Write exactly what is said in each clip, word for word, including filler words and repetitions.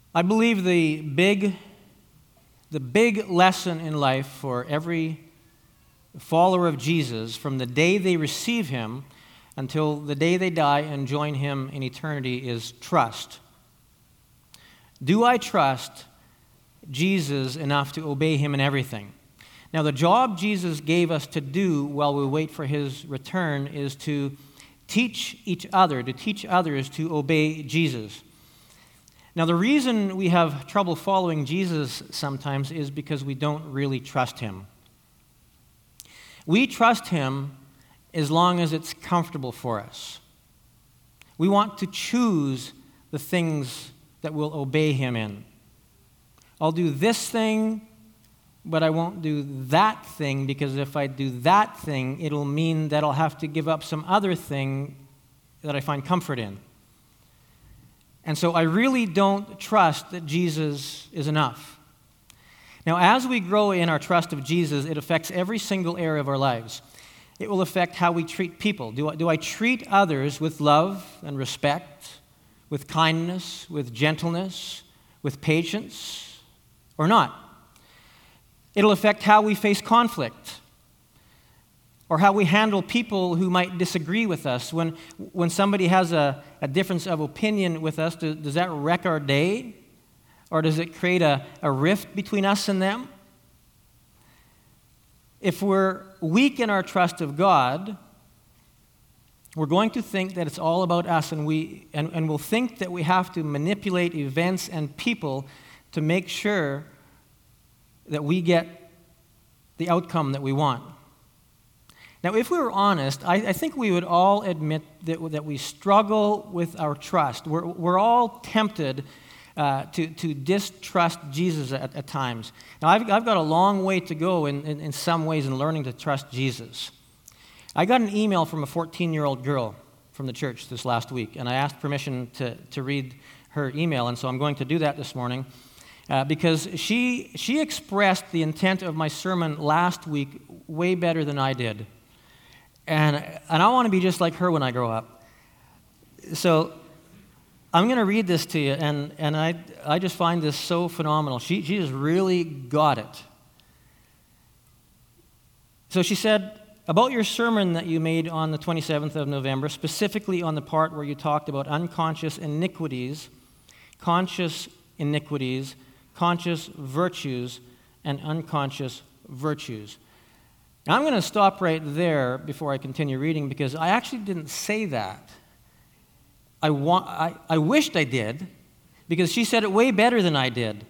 I believe the big, the big lesson in life for every follower of Jesus, from the day they receive him until the day they die and join him in eternity, is trust. Do I trust Jesus enough to obey him in everything? Now, the job Jesus gave us to do while we wait for his return is to teach each other, to teach others to obey Jesus. Now, the reason we have trouble following Jesus sometimes is because we don't really trust him. We trust him as long as it's comfortable for us. We want to choose the things that we'll obey him in. I'll do this thing, but I won't do that thing, because if I do that thing, it'll mean that I'll have to give up some other thing that I find comfort in. And so I really don't trust that Jesus is enough. Now, as we grow in our trust of Jesus, it affects every single area of our lives. It will affect how we treat people. Do I, do I treat others with love and respect, with kindness, with gentleness, with patience, or not? It'll affect how we face conflict, or how we handle people who might disagree with us. When, when somebody has a, a difference of opinion with us, do, does that wreck our day? Or does it create a, a rift between us and them? If we're weak in our trust of God, we're going to think that it's all about us, and, we, and, and we'll think that we have to manipulate events and people to make sure that we get the outcome that we want. Now, if we were honest, I, I think we would all admit that, that we struggle with our trust. We're, we're all tempted uh, to, to distrust Jesus at, at times. Now, I've, I've got a long way to go in, in, in some ways in learning to trust Jesus. I got an email from a fourteen-year-old girl from the church this last week, and I asked permission to, to read her email, and so I'm going to do that this morning. Uh, because she she expressed the intent of my sermon last week way better than I did. And, and I want to be just like her when I grow up. So I'm going to read this to you, and, and I, I just find this so phenomenal. She, she just really got it. So she said, about your sermon that you made on the twenty-seventh of November, specifically on the part where you talked about unconscious iniquities, conscious iniquities, conscious virtues, and unconscious virtues. Now, I'm going to stop right there before I continue reading, because I actually didn't say that. I, want, I, I wished I did, because she said it way better than I did.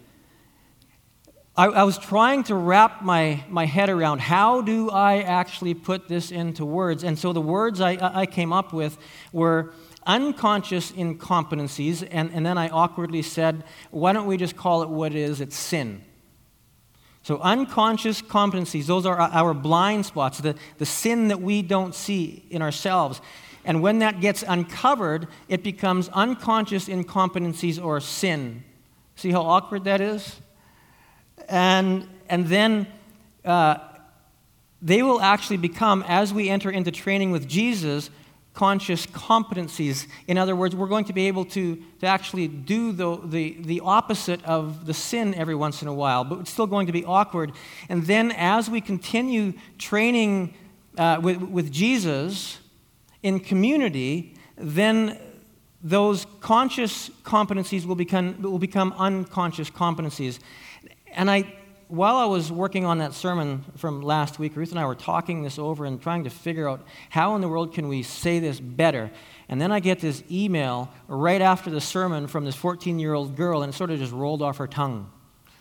I, I was trying to wrap my, my head around, how do I actually put this into words? And so the words I, I came up with were unconscious incompetencies, and, and then I awkwardly said, why don't we just call it what it is? It's sin. So unconscious competencies, those are our blind spots, the, the sin that we don't see in ourselves. And when that gets uncovered, it becomes unconscious incompetencies or sin. See how awkward that is? And, and then uh, they will actually become, as we enter into training with Jesus, conscious competencies. In other words, we're going to be able to, to actually do the, the, the opposite of the sin every once in a while, but it's still going to be awkward. And then as we continue training uh, with, with Jesus in community, then those conscious competencies will become, will become unconscious competencies. And I, while I was working on that sermon from last week, Ruth and I were talking this over and trying to figure out how in the world can we say this better. And then I get this email right after the sermon from this fourteen-year-old girl, and it sort of just rolled off her tongue.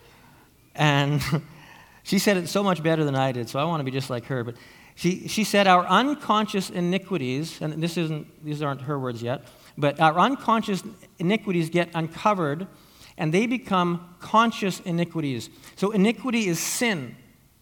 And she said it so much better than I did, so I want to be just like her. But she, she said, our unconscious iniquities, and this isn't, these aren't her words yet, but our unconscious iniquities get uncovered, and they become conscious iniquities. So iniquity is sin.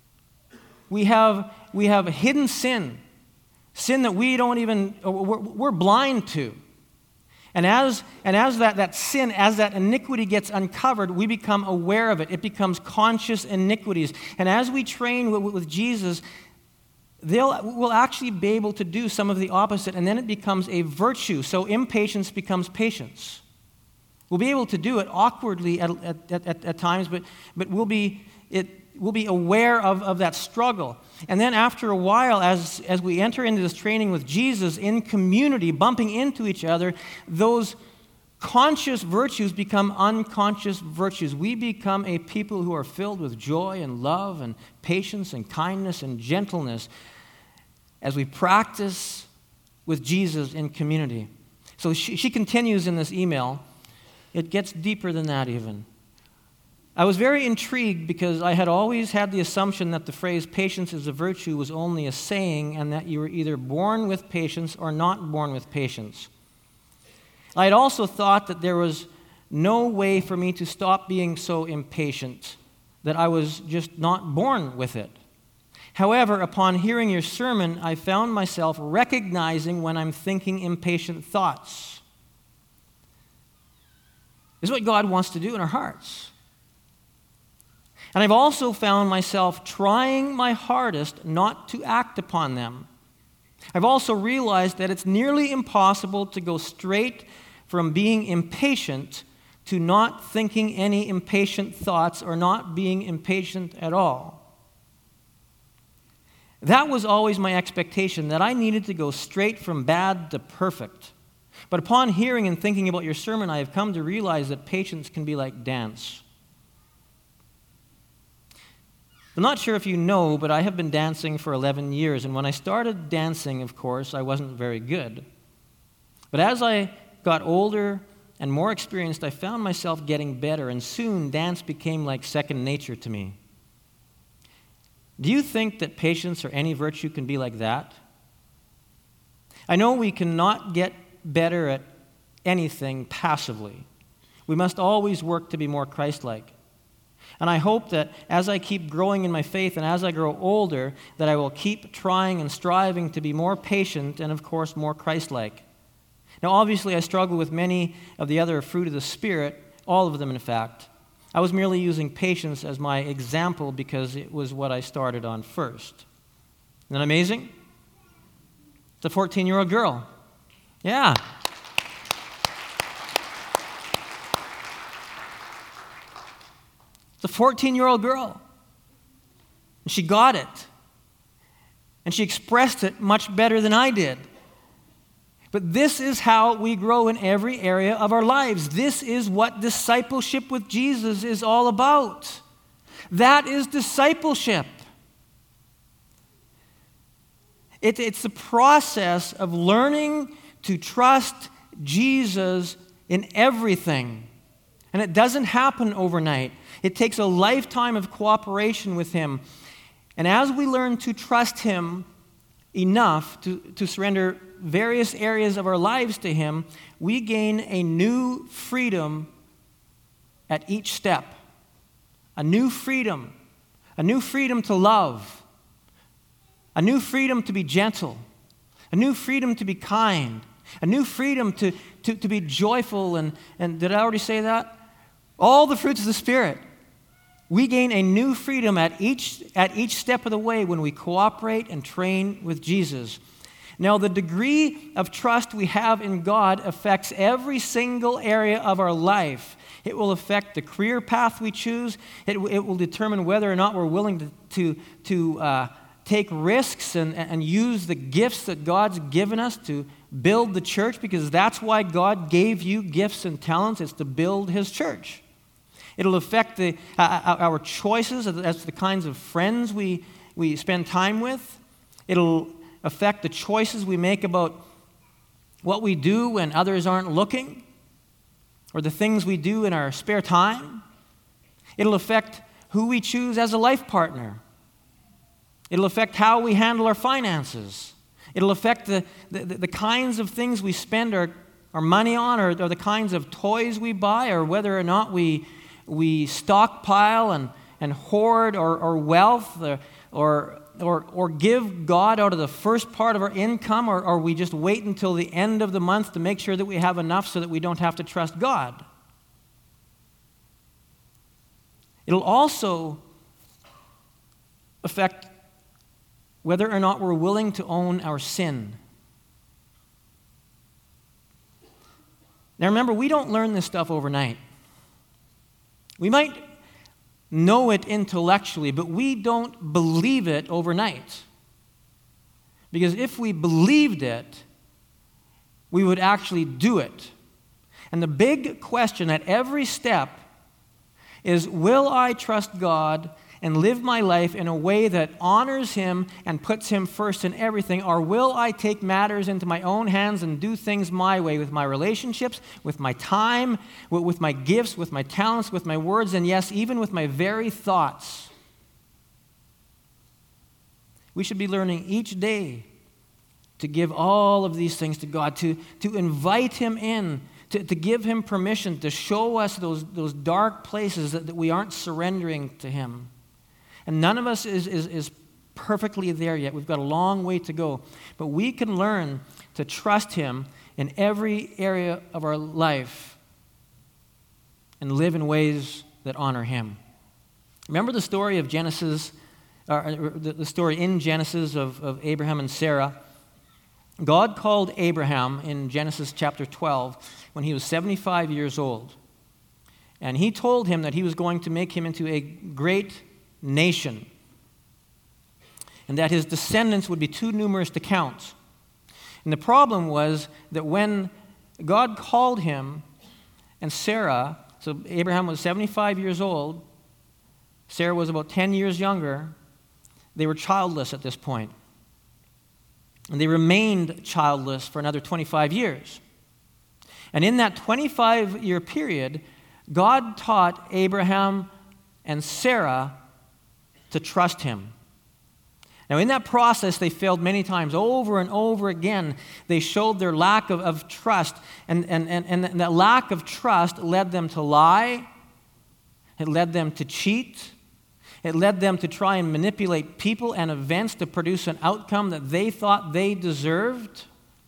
We have, we have hidden sin, sin that we don't even, we're, we're blind to. And as, and as that, that sin, as that iniquity gets uncovered, we become aware of it. It becomes conscious iniquities. And as we train with, with Jesus, they'll, we'll actually be able to do some of the opposite, and then it becomes a virtue. So impatience becomes patience. We'll be able to do it awkwardly at, at, at, at times, but, but we'll be it, we'll be aware of, of that struggle. And then after a while, as, as we enter into this training with Jesus in community, bumping into each other, those conscious virtues become unconscious virtues. We become a people who are filled with joy and love and patience and kindness and gentleness as we practice with Jesus in community. So she, she continues in this email. It gets deeper than that even. I was very intrigued because I had always had the assumption that the phrase patience is a virtue was only a saying and that you were either born with patience or not born with patience. I had also thought that there was no way for me to stop being so impatient, that I was just not born with it. However, upon hearing your sermon, I found myself recognizing when I'm thinking impatient thoughts. This is what God wants to do in our hearts. And I've also found myself trying my hardest not to act upon them. I've also realized that it's nearly impossible to go straight from being impatient to not thinking any impatient thoughts or not being impatient at all. That was always my expectation, that I needed to go straight from bad to perfect. But upon hearing and thinking about your sermon, I have come to realize that patience can be like dance. I'm not sure if you know, but I have been dancing for eleven years, and when I started dancing, of course, I wasn't very good. But as I got older and more experienced, I found myself getting better, and soon dance became like second nature to me. Do you think that patience or any virtue can be like that? I know we cannot get better at anything passively. We must always work to be more Christ-like. And I hope that as I keep growing in my faith and as I grow older, that I will keep trying and striving to be more patient and, of course, more Christ-like. Now, obviously, I struggle with many of the other fruit of the Spirit, all of them, in fact. I was merely using patience as my example because it was what I started on first. Isn't that amazing? It's a fourteen-year-old girl. Yeah. It's a fourteen-year-old girl. And she got it. And she expressed it much better than I did. But this is how we grow in every area of our lives. This is what discipleship with Jesus is all about. That is discipleship. It, it's the process of learning to trust Jesus in everything. And it doesn't happen overnight. It takes a lifetime of cooperation with Him. And as we learn to trust Him enough to, to surrender various areas of our lives to Him, we gain a new freedom at each step. A new freedom. A new freedom to love. A new freedom to be gentle. A new freedom to be kind. A new freedom to, to, to be joyful. And, and did I already say that? All the fruits of the Spirit. We gain a new freedom at each, at each step of the way when we cooperate and train with Jesus. Now, the degree of trust we have in God affects every single area of our life. It will affect the career path we choose. It, it will determine whether or not we're willing to, to, to uh, take risks and, and use the gifts that God's given us to build the church, because that's why God gave you gifts and talents. It's to build His church. It'll affect the, uh, our choices as the kinds of friends we, we spend time with. It'll affect the choices we make about what we do when others aren't looking, or the things we do in our spare time. It'll affect who we choose as a life partner. It'll affect how we handle our finances. It'll affect the, the, the kinds of things we spend our, our money on, or, or the kinds of toys we buy, or whether or not we we stockpile and, and hoard or, or wealth, or, or Or, or give God out of the first part of our income, or, or we just wait until the end of the month to make sure that we have enough so that we don't have to trust God. It'll also affect whether or not we're willing to own our sin. Now remember, we don't learn this stuff overnight. We might know it intellectually, but we don't believe it overnight. Because if we believed it, we would actually do it. And the big question at every step is, will I trust God and live my life in a way that honors Him and puts Him first in everything, or will I take matters into my own hands and do things my way with my relationships, with my time, with my gifts, with my talents, with my words, and yes, even with my very thoughts? We should be learning each day to give all of these things to God, to, to invite Him in, to, to give Him permission to show us those, those dark places that, that we aren't surrendering to Him. And none of us is, is, is perfectly there yet. We've got a long way to go. But we can learn to trust Him in every area of our life and live in ways that honor Him. Remember the story of Genesis, or the, the story in Genesis of, of Abraham and Sarah? God called Abraham in Genesis chapter twelve when he was seventy-five years old. And He told him that He was going to make him into a great nation, and that his descendants would be too numerous to count. And the problem was that when God called him and Sarah, so Abraham was seventy-five years old, Sarah was about ten years younger, they were childless at this point. And they remained childless for another twenty-five years. And in that twenty-five-year period, God taught Abraham and Sarah to trust Him. Now, in that process, they failed many times. Over and over again, they showed their lack of, of trust. And, and, and, and that lack of trust led them to lie. It led them to cheat. It led them to try and manipulate people and events to produce an outcome that they thought they deserved.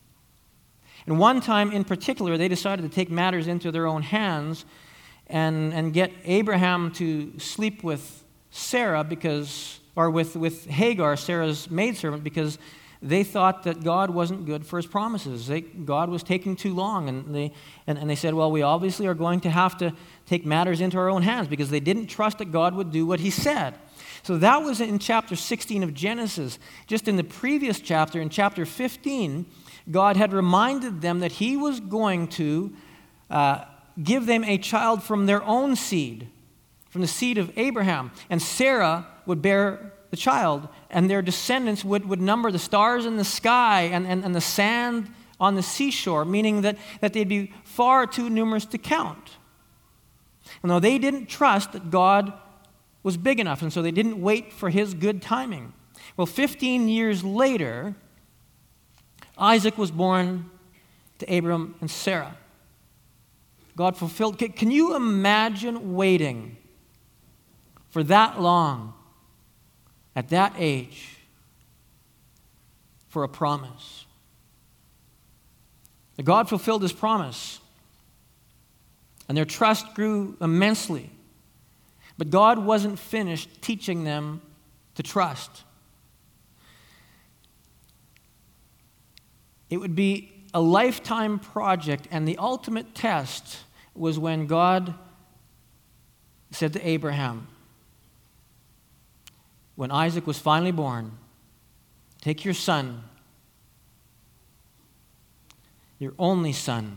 And one time in particular, they decided to take matters into their own hands and, and get Abraham to sleep with Sarah because, or with, with Hagar, Sarah's maidservant, because they thought that God wasn't good for His promises. They, God was taking too long, and they, and, and they said, well, we obviously are going to have to take matters into our own hands, because they didn't trust that God would do what He said. So that was in chapter sixteen of Genesis. Just in the previous chapter, in chapter fifteen, God had reminded them that He was going to uh, give them a child from their own seed, from the seed of Abraham. And Sarah would bear the child, and their descendants would, would number the stars in the sky and, and, and the sand on the seashore, meaning that, that they'd be far too numerous to count. And though they didn't trust that God was big enough, and so they didn't wait for His good timing. Well, fifteen years later, Isaac was born to Abram and Sarah. God fulfilled. Can you imagine waiting for that long, at that age, for a promise? God fulfilled His promise, and their trust grew immensely. But God wasn't finished teaching them to trust. It would be a lifetime project, and the ultimate test was when God said to Abraham, when Isaac was finally born, take your son, your only son,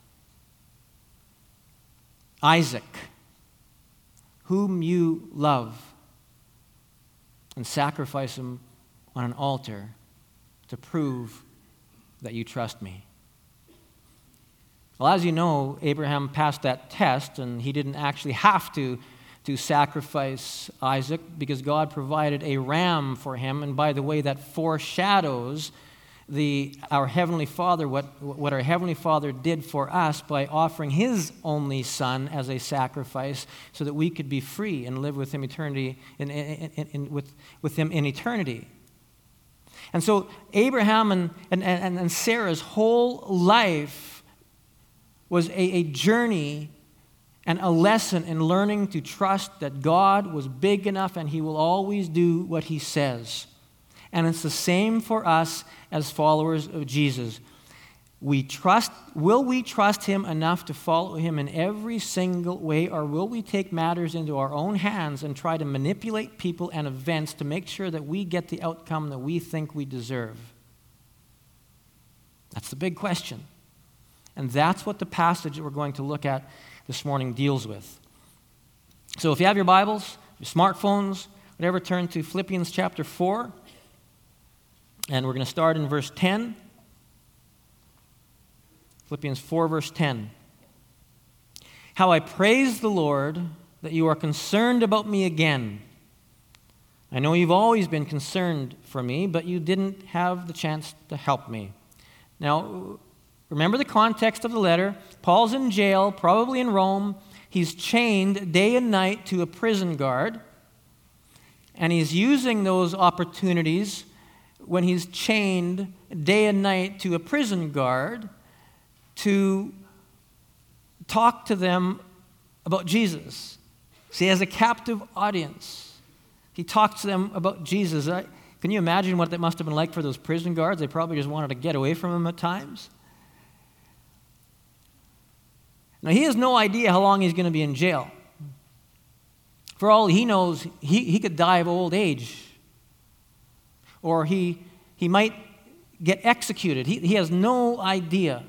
Isaac, whom you love, and sacrifice him on an altar to prove that you trust me. Well, as you know, Abraham passed that test, and he didn't actually have to to sacrifice Isaac, because God provided a ram for him. And by the way, that foreshadows the our Heavenly Father, what, what our Heavenly Father did for us by offering His only Son as a sacrifice so that we could be free and live with Him eternity in, in, in, in, with, with Him in eternity. And so Abraham and, and, and, and Sarah's whole life was a, a journey and a lesson in learning to trust that God was big enough and He will always do what He says. And it's the same for us as followers of Jesus. we trust, will we trust him enough to follow him in every single way, or will we take matters into our own hands and try to manipulate people and events to make sure that we get the outcome that we think we deserve? That's the big question. And that's what the passage that we're going to look at this morning deals with. So if you have your Bibles, your smartphones, whatever, turn to Philippians chapter four. And we're going to start in verse ten. Philippians four, verse ten. How I praise the Lord that you are concerned about me again. I know you've always been concerned for me, but you didn't have the chance to help me. Now, remember the context of the letter. Paul's in jail, probably in Rome. He's chained day and night to a prison guard. And he's using those opportunities when he's chained day and night to a prison guard to talk to them about Jesus. See, as a captive audience, he talks to them about Jesus. I, can you imagine what that must have been like for those prison guards? They probably just wanted to get away from him at times. Now, he has no idea how long he's going to be in jail. For all he knows, he, he could die of old age. Or he, he might get executed. He, he has no idea.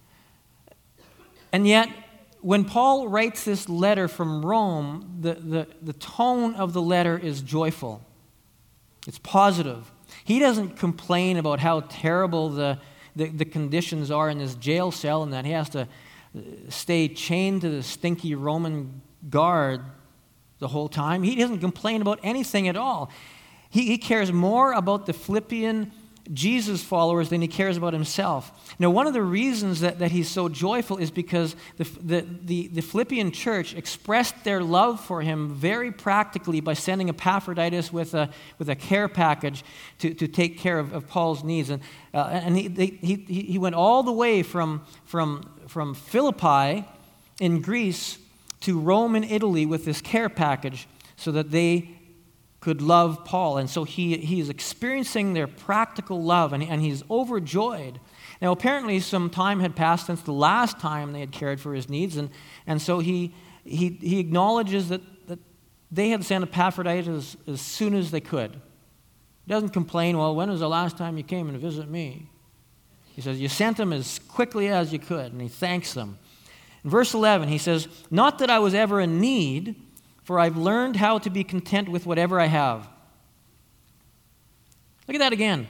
And yet, when Paul writes this letter from Rome, the, the, the tone of the letter is joyful. It's positive. He doesn't complain about how terrible the, the, the conditions are in this jail cell and that he has to stay chained to the stinky Roman guard the whole time. He doesn't complain about anything at all. He, he cares more about the Philippian Jesus followers than he cares about himself. Now, one of the reasons that, that he's so joyful is because the, the, the, the Philippian church expressed their love for him very practically by sending Epaphroditus with a, with a care package to, to take care of, of Paul's needs. And, uh, and he, they, he, he went all the way from, from, from Philippi in Greece to Rome in Italy with this care package so that they could love Paul. And so he, he is experiencing their practical love, and, and he's overjoyed. Now, apparently some time had passed since the last time they had cared for his needs, and, and so he, he, he acknowledges that, that they had sent Epaphroditus as, as soon as they could. He doesn't complain, well, when was the last time you came and visit me? He says, you sent him as quickly as you could, and he thanks them. In verse eleven, he says, not that I was ever in need, for I've learned how to be content with whatever I have. Look at that again.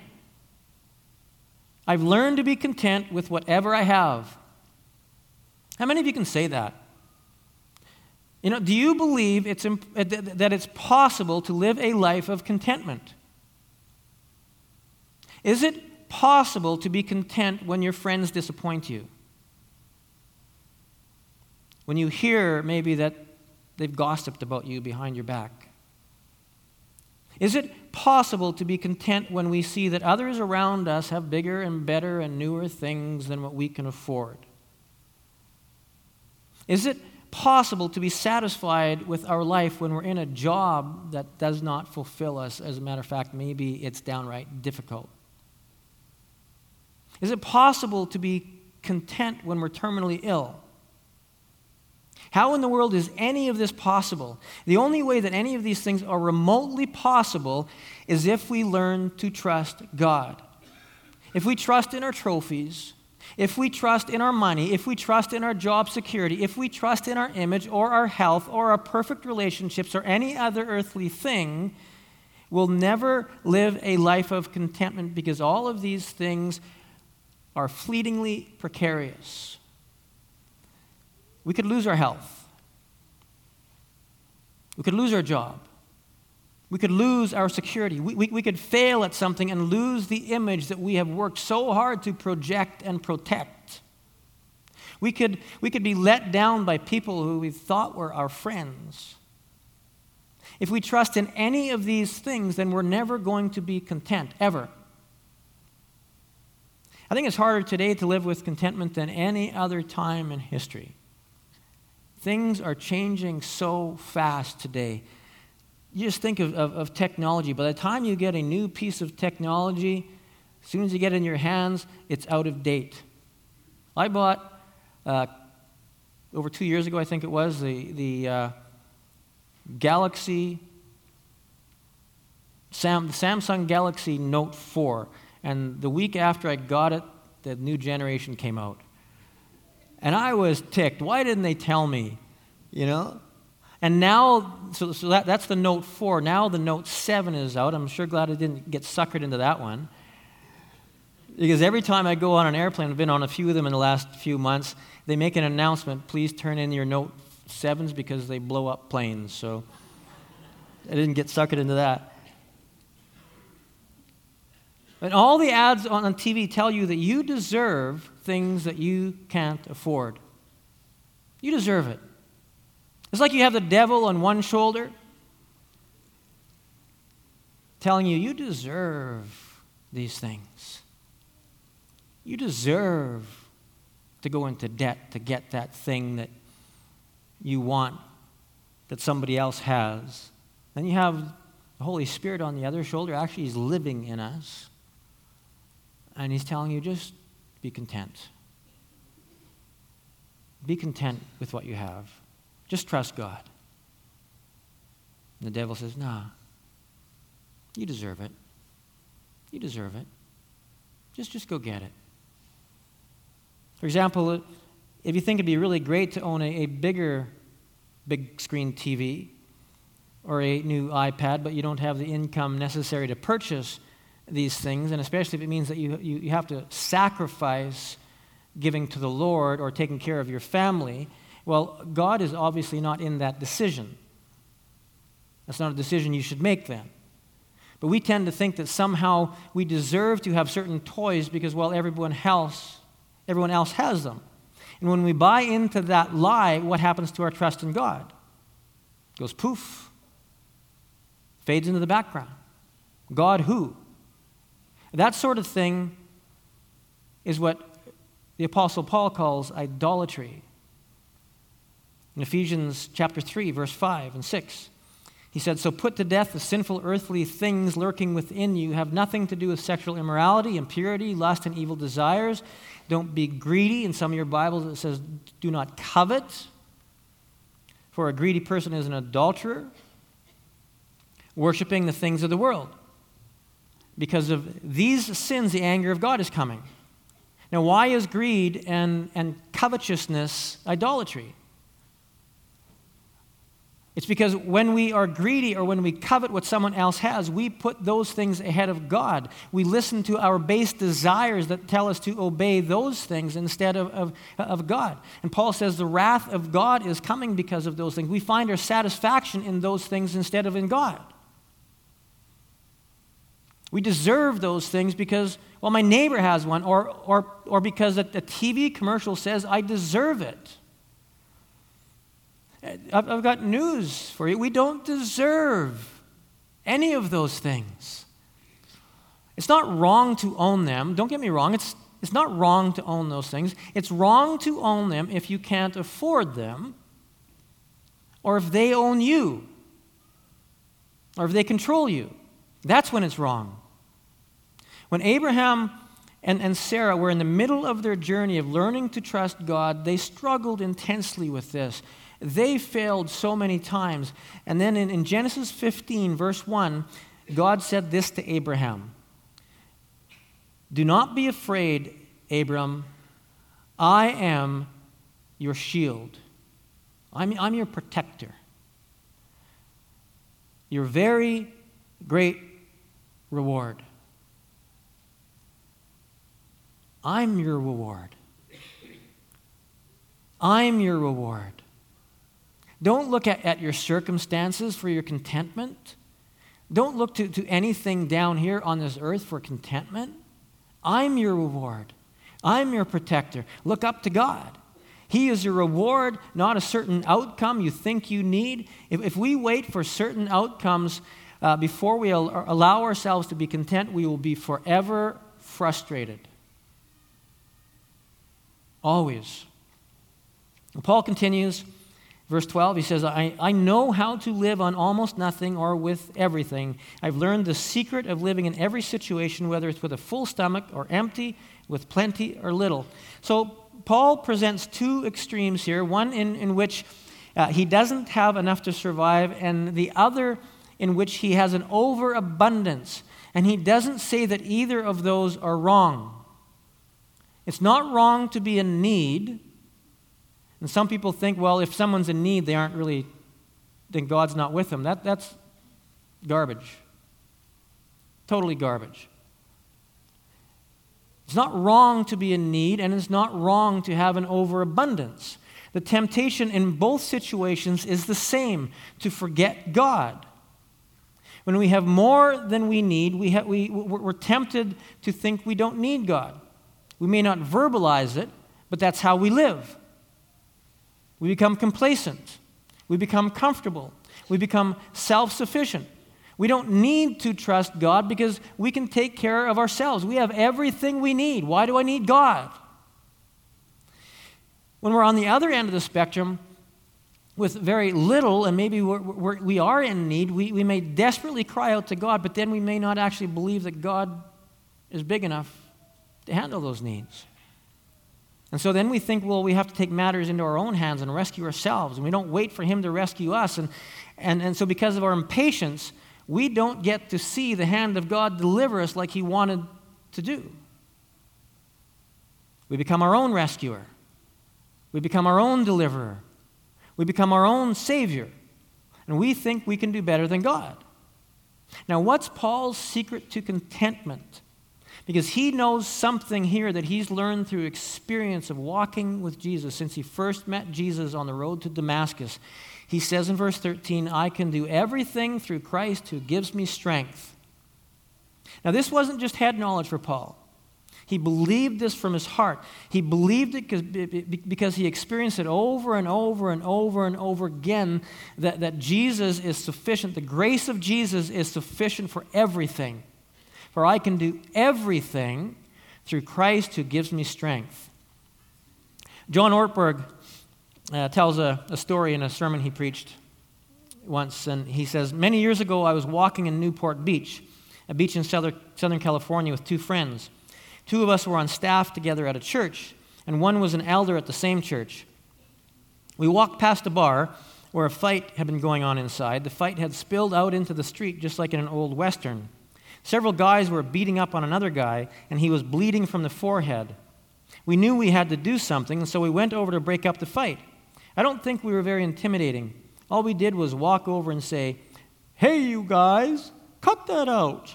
I've learned to be content with whatever I have. How many of you can say that? You know, do you believe it's imp- that it's possible to live a life of contentment? Is it possible to be content when your friends disappoint you? When you hear maybe that they've gossiped about you behind your back? Is it possible to be content when we see that others around us have bigger and better and newer things than what we can afford? Is it possible to be satisfied with our life when we're in a job that does not fulfill us? As a matter of fact, maybe it's downright difficult. Is it possible to be content when we're terminally ill? How in the world is any of this possible? The only way that any of these things are remotely possible is if we learn to trust God. If we trust in our trophies, if we trust in our money, if we trust in our job security, if we trust in our image or our health or our perfect relationships or any other earthly thing, we'll never live a life of contentment because all of these things are fleetingly precarious. We could lose our health. We could lose our job. We could lose our security. We, we, we could fail at something and lose the image that we have worked so hard to project and protect. We could, we could be let down by people who we thought were our friends. If we trust in any of these things, then we're never going to be content, ever. I think it's harder today to live with contentment than any other time in history. Things are changing so fast today. You just think of, of, of technology. By the time you get a new piece of technology, as soon as you get it in your hands, it's out of date. I bought, uh, over two years ago, I think it was, the, the uh, Galaxy, Sam, the Samsung Galaxy Note four. And the week after I got it, the new generation came out. And I was ticked. Why didn't they tell me? You know? And now, so, so that, that's the Note four. Now the Note seven is out. I'm sure glad I didn't get suckered into that one. Because every time I go on an airplane, I've been on a few of them in the last few months, they make an announcement, please turn in your Note sevens because they blow up planes. So I didn't get suckered into that. And all the ads on T V tell you that you deserve things that you can't afford. You deserve it. It's like you have the devil on one shoulder telling you, you deserve these things. You deserve to go into debt to get that thing that you want, that somebody else has. Then you have the Holy Spirit on the other shoulder. Actually, He's living in us. And He's telling you, just be content. Be content with what you have. Just trust God. And the devil says, nah, you deserve it. You deserve it. Just, just go get it. For example, if you think it'd be really great to own a, a bigger big screen T V or a new iPad, but you don't have the income necessary to purchase these things, and especially if it means that you, you, you have to sacrifice giving to the Lord or taking care of your family, well, God is obviously not in that decision. That's not a decision you should make then. But we tend to think that somehow we deserve to have certain toys because, well, everyone else, everyone else has them. And when we buy into that lie, what happens to our trust in God? It goes poof, fades into the background. God who? That sort of thing is what the Apostle Paul calls idolatry. In Ephesians chapter three, verse five and six, he said, so put to death the sinful earthly things lurking within you. Have nothing to do with sexual immorality, impurity, lust, and evil desires. Don't be greedy. In some of your Bibles it says, do not covet. For a greedy person is an adulterer, worshiping the things of the world. Because of these sins, the anger of God is coming. Now, why is greed and, and covetousness idolatry? It's because when we are greedy or when we covet what someone else has, we put those things ahead of God. We listen to our base desires that tell us to obey those things instead of, of, of God. And Paul says the wrath of God is coming because of those things. We find our satisfaction in those things instead of in God. We deserve those things because, well, my neighbor has one, or, or, or because a, a T V commercial says I deserve it. I've, I've got news for you. We don't deserve any of those things. It's not wrong to own them. Don't get me wrong. It's, it's not wrong to own those things. It's wrong to own them if you can't afford them, or if they own you, or if they control you. That's when it's wrong. When Abraham and, and Sarah were in the middle of their journey of learning to trust God, they struggled intensely with this. They failed so many times. And then in, in Genesis fifteen, verse one, God said this to Abraham. Do not be afraid, Abram. I am your shield. I'm, I'm your protector. Your very great reward. I'm your reward. I'm your reward. Don't look at, at your circumstances for your contentment. Don't look to, to anything down here on this earth for contentment. I'm your reward. I'm your protector. Look up to God. He is your reward, not a certain outcome you think you need. If, if we wait for certain outcomes uh, before we al- allow ourselves to be content, we will be forever frustrated. Always. And Paul continues, verse twelve, he says, I, I know how to live on almost nothing or with everything. I've learned the secret of living in every situation, whether it's with a full stomach or empty, with plenty or little. So Paul presents two extremes here, one in, in which uh, he doesn't have enough to survive, and the other in which he has an overabundance. And he doesn't say that either of those are wrong. It's not wrong to be in need. And some people think, well, if someone's in need, they aren't really, then God's not with them. That, that's garbage. Totally garbage. It's not wrong to be in need, and it's not wrong to have an overabundance. The temptation in both situations is the same, to forget God. When we have more than we need, we ha- we, we're tempted to think we don't need God. We may not verbalize it, but that's how we live. We become complacent. We become comfortable. We become self-sufficient. We don't need to trust God because we can take care of ourselves. We have everything we need. Why do I need God? When we're on the other end of the spectrum, with very little, and maybe we're, we're, we are in need, we, we may desperately cry out to God, but then we may not actually believe that God is big enough to handle those needs. And so then we think, well, we have to take matters into our own hands and rescue ourselves, and we don't wait for Him to rescue us. And, and, and so because of our impatience, we don't get to see the hand of God deliver us like He wanted to do. We become our own rescuer. We become our own deliverer. We become our own Savior. And we think we can do better than God. Now, what's Paul's secret to contentment? Because he knows something here that he's learned through experience of walking with Jesus since he first met Jesus on the road to Damascus. He says in verse thirteen, I can do everything through Christ who gives me strength. Now, this wasn't just head knowledge for Paul. He believed this from his heart. He believed it because he experienced it over and over and over and over again, that, that Jesus is sufficient. The grace of Jesus is sufficient for everything. For I can do everything through Christ who gives me strength. John Ortberg uh, tells a, a story in a sermon he preached once, and he says, many years ago I was walking in Newport Beach, a beach in Southern, Southern California, with two friends. Two of us were on staff together at a church, and one was an elder at the same church. We walked past a bar where a fight had been going on inside. The fight had spilled out into the street just like in an old Western. Several guys were beating up on another guy, and he was bleeding from the forehead. We knew we had to do something, and so we went over to break up the fight. I don't think we were very intimidating. All we did was walk over and say, hey, you guys, cut that out.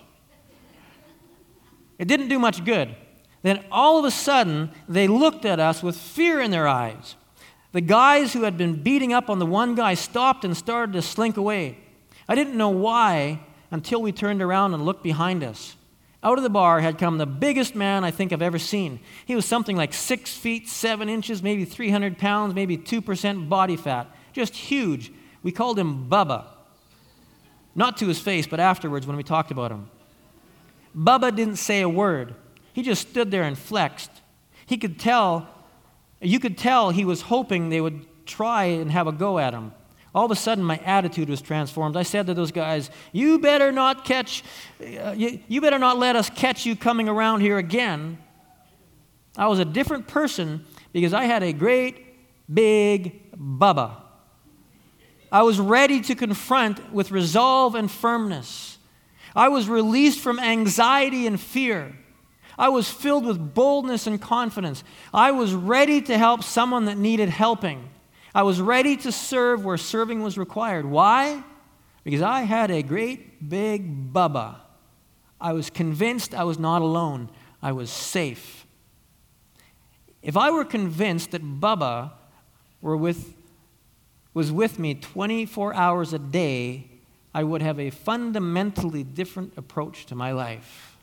It didn't do much good. Then all of a sudden, they looked at us with fear in their eyes. The guys who had been beating up on the one guy stopped and started to slink away. I didn't know why until we turned around and looked behind us. Out of the bar had come the biggest man I think I've ever seen. He was something like six feet, seven inches, maybe three hundred pounds, maybe two percent body fat. Just huge. We called him Bubba. Not to his face, but afterwards when we talked about him. Bubba didn't say a word. He just stood there and flexed. He could tell, you could tell he was hoping they would try and have a go at him. All of a sudden, my attitude was transformed. I said to those guys, you better not catch, uh, you, you better not let us catch you coming around here again. I was a different person because I had a great, big Bubba. I was ready to confront with resolve and firmness. I was released from anxiety and fear. I was filled with boldness and confidence. I was ready to help someone that needed helping. I was ready to serve where serving was required. Why? Because I had a great big Bubba. I was convinced I was not alone. I was safe. If I were convinced that Bubba were with, was with me twenty-four hours a day, I would have a fundamentally different approach to my life.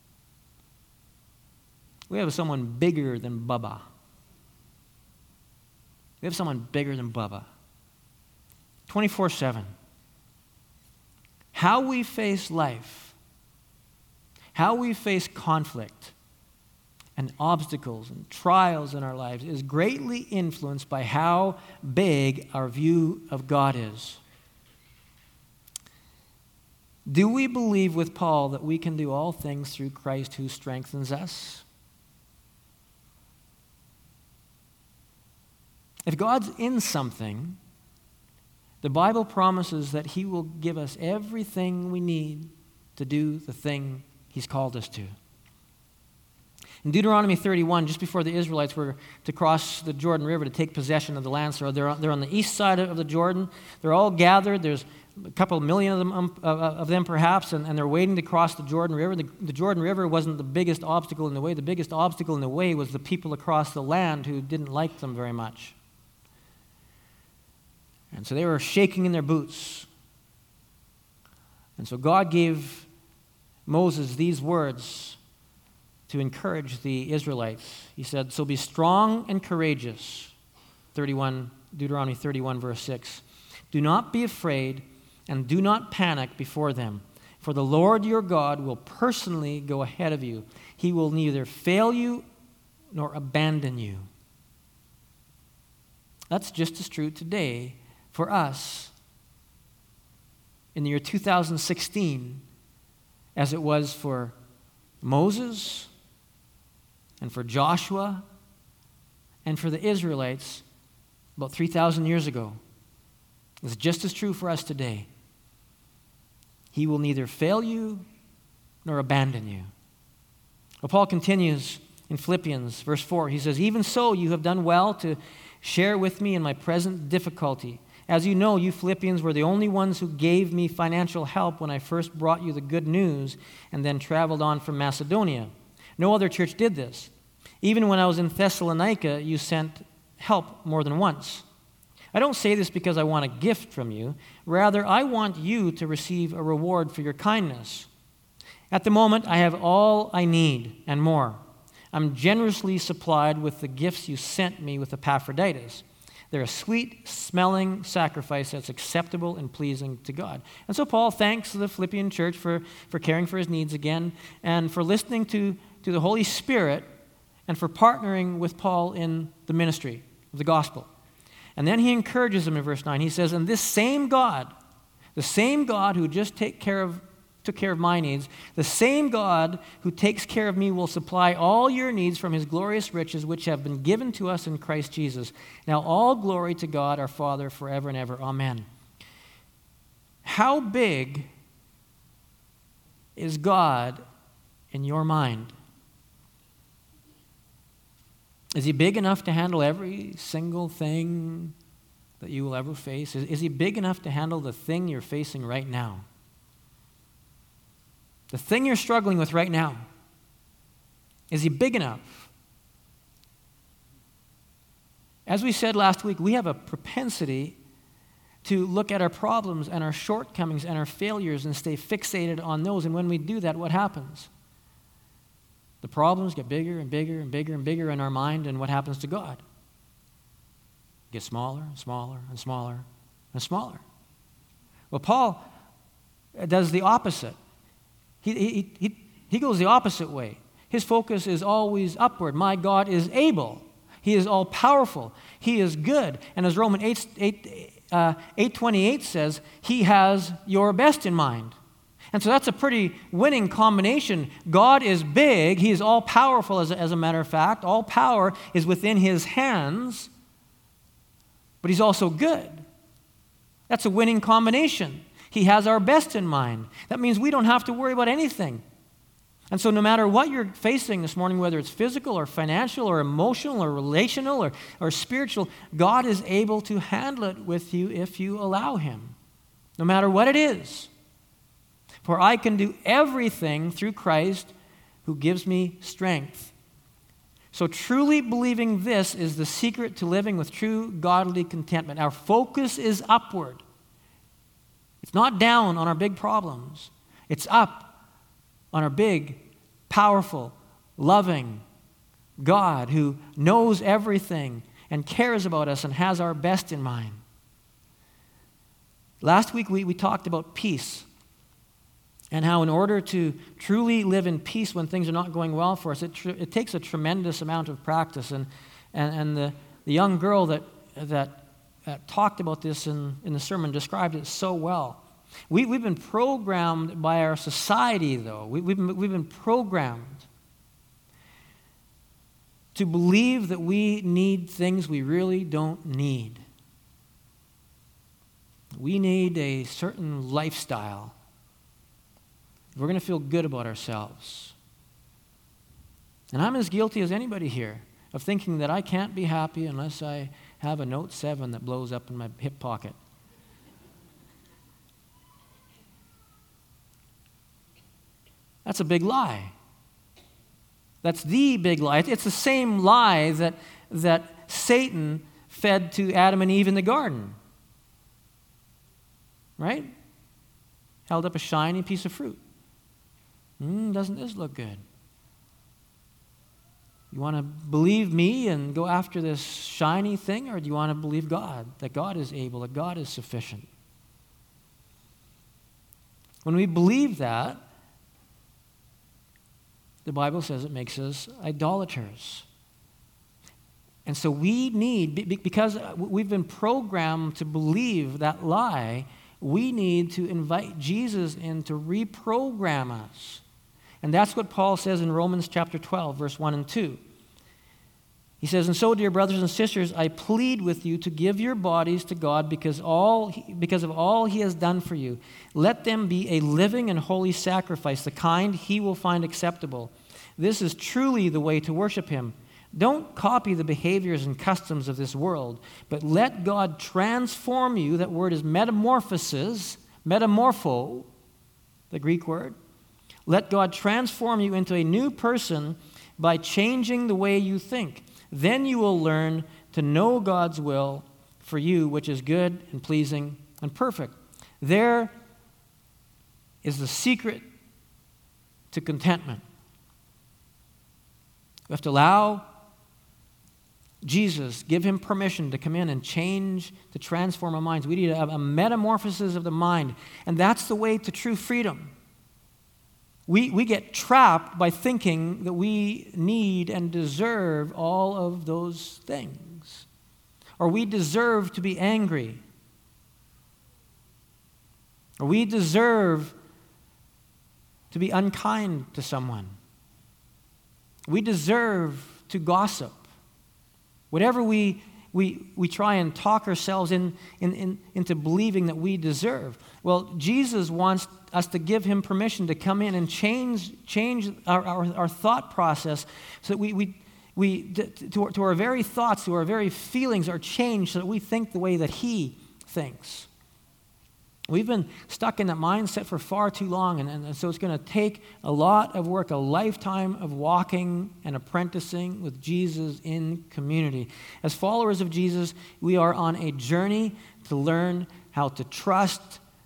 We have someone bigger than Bubba. We have someone bigger than Bubba. twenty-four seven. How we face life, how we face conflict and obstacles and trials in our lives is greatly influenced by how big our view of God is. Do we believe with Paul that we can do all things through Christ who strengthens us? If God's in something, the Bible promises that he will give us everything we need to do the thing he's called us to. In Deuteronomy thirty-one, just before the Israelites were to cross the Jordan River to take possession of the land, so they're, they're on the east side of the Jordan. They're all gathered. There's a couple million of them, um, of them perhaps, and, and they're waiting to cross the Jordan River. The, the Jordan River wasn't the biggest obstacle in the way. The biggest obstacle in the way was the people across the land who didn't like them very much. And so they were shaking in their boots. And so God gave Moses these words to encourage the Israelites. He said, "So be strong and courageous." thirty-one, Deuteronomy thirty-one, verse six. "Do not be afraid and do not panic before them, for the Lord your God will personally go ahead of you. He will neither fail you nor abandon you." That's just as true today for us in the year two thousand sixteen as it was for Moses and for Joshua and for the Israelites about three thousand years ago. It's just as true for us today. He will neither fail you nor abandon you. Well, Paul continues in Philippians, verse four. He says, "Even so, you have done well to share with me in my present difficulty. As you know, you Philippians were the only ones who gave me financial help when I first brought you the good news and then traveled on from Macedonia. No other church did this. Even when I was in Thessalonica, you sent help more than once. I don't say this because I want a gift from you. Rather, I want you to receive a reward for your kindness. At the moment, I have all I need and more. I'm generously supplied with the gifts you sent me with Epaphroditus. They're a sweet-smelling sacrifice that's acceptable and pleasing to God." And so Paul thanks the Philippian church for, for caring for his needs again and for listening to, to the Holy Spirit and for partnering with Paul in the ministry of the gospel. And then he encourages them in verse nine. He says, "And this same God, the same God who just take care of, took care of my needs, the same God who takes care of me will supply all your needs from his glorious riches which have been given to us in Christ Jesus. Now all glory to God our Father forever and ever. Amen." How big is God in your mind? Is he big enough to handle every single thing that you will ever face? Is, is he big enough to handle the thing you're facing right now? The thing you're struggling with right now, is he big enough? As we said last week, we have a propensity to look at our problems and our shortcomings and our failures and stay fixated on those. And when we do that, what happens? The problems get bigger and bigger and bigger and bigger in our mind, and what happens to God? It gets smaller and smaller and smaller and smaller. Well, Paul does the opposite. He, he, he, he goes the opposite way. His focus is always upward. My God is able. He is all-powerful. He is good. And as Romans eight, eight, uh, eight twenty-eight says, he has your best in mind. And so that's a pretty winning combination. God is big. He is all-powerful, as a, as a matter of fact. All power is within his hands. But he's also good. That's a winning combination. He has our best in mind. That means we don't have to worry about anything. And so no matter what you're facing this morning, whether it's physical or financial or emotional or relational or, or spiritual, God is able to handle it with you if you allow him, no matter what it is. For I can do everything through Christ who gives me strength. So truly believing this is the secret to living with true godly contentment. Our focus is upward. It's not down on our big problems. It's up on our big, powerful, loving God who knows everything and cares about us and has our best in mind. Last week we, we talked about peace and how in order to truly live in peace when things are not going well for us, it, tr- it takes a tremendous amount of practice. And, and, and the, the young girl that, that, that talked about this in, in the sermon described it so well. We, we've been programmed by our society, though. We, we've, been, we've been programmed to believe that we need things we really don't need. We need a certain lifestyle. We're going to feel good about ourselves. And I'm as guilty as anybody here of thinking that I can't be happy unless I have a Note seven that blows up in my hip pocket. That's a big lie. That's the big lie. It's the same lie that, that Satan fed to Adam and Eve in the garden. Right? Held up a shiny piece of fruit. Mm, doesn't this look good? You want to believe me and go after this shiny thing, or do you want to believe God, that God is able, that God is sufficient? When we believe that, the Bible says it makes us idolaters. And so we need, because we've been programmed to believe that lie, we need to invite Jesus in to reprogram us. And that's what Paul says in Romans chapter twelve, verse one and two. He says, "And so, dear brothers and sisters, I plead with you to give your bodies to God because, all, because of all he has done for you. Let them be a living and holy sacrifice, the kind he will find acceptable. This is truly the way to worship him. Don't copy the behaviors and customs of this world, but let God transform you." That word is metamorphosis, metamorpho, the Greek word. Let God transform you into a new person by changing the way you think. Then you will learn to know God's will for you, which is good and pleasing and perfect. There is the secret to contentment. We have to allow Jesus, give him permission to come in and change, to transform our minds. We need to have a metamorphosis of the mind, and that's the way to true freedom. We, we get trapped by thinking that we need and deserve all of those things. Or we deserve to be angry. Or we deserve to be unkind to someone. We deserve to gossip. Whatever we, we, we try and talk ourselves in, in, in, into believing that we deserve. Well, Jesus wants us to give him permission to come in and change, change our, our, our thought process so that we, we, we to, to our very thoughts, to our very feelings are changed so that we think the way that he thinks. We've been stuck in that mindset for far too long, and, and so it's going to take a lot of work, a lifetime of walking and apprenticing with Jesus in community. As followers of Jesus, we are on a journey to learn how to trust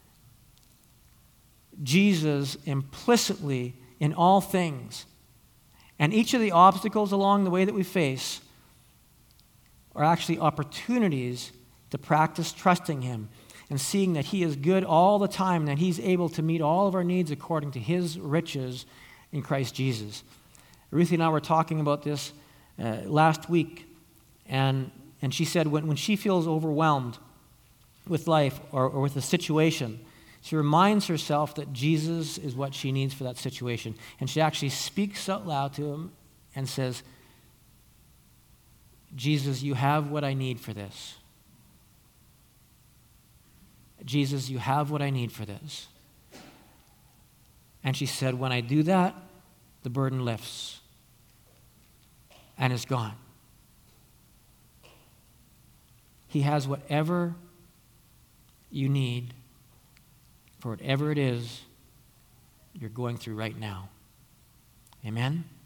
Jesus implicitly in all things. And each of the obstacles along the way that we face are actually opportunities to practice trusting him and seeing that he is good all the time, and that he's able to meet all of our needs according to his riches in Christ Jesus. Ruthie and I were talking about this uh, last week, and, and she said when, when she feels overwhelmed with life or, or with a situation, she reminds herself that Jesus is what she needs for that situation. And she actually speaks out loud to him and says, "Jesus, you have what I need for this. Jesus, you have what I need for this." And she said, when I do that, the burden lifts and is gone. He has whatever you need for whatever it is you're going through right now. Amen?